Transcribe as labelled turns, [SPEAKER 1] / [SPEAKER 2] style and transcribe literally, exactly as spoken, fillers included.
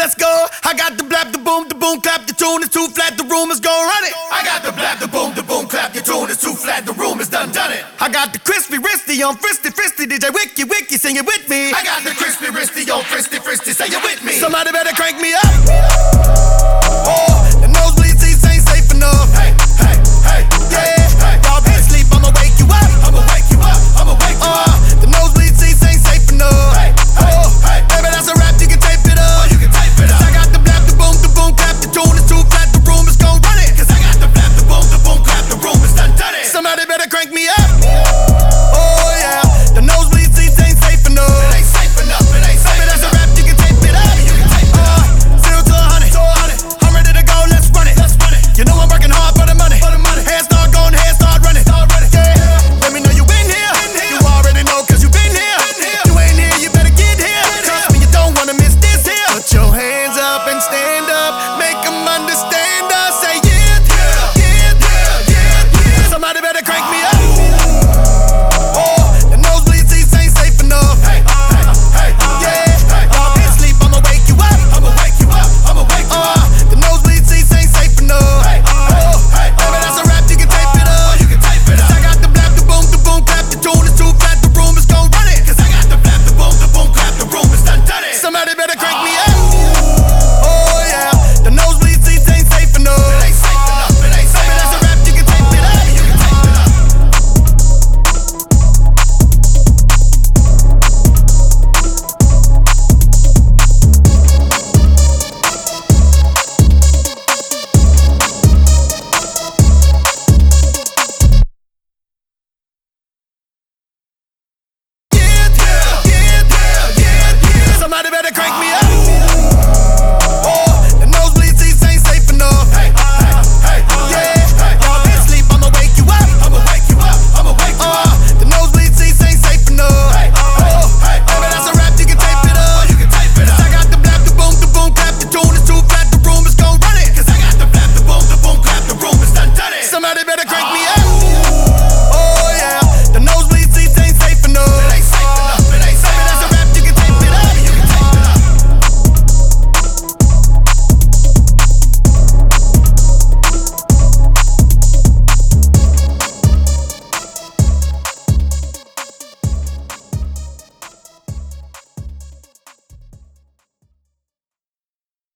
[SPEAKER 1] let's go. I got the blap, the boom, the boom, clap, the tune is too flat, the room is gon' run it. I got the blap, the boom, the boom, clap, the tune is too flat, the room is done done it. I got the crispy wristy on fristy fristy, D J Wiki Wiki, sing it with me. I got the crispy wristy on fristy fristy, say it with me. Somebody better crank me up.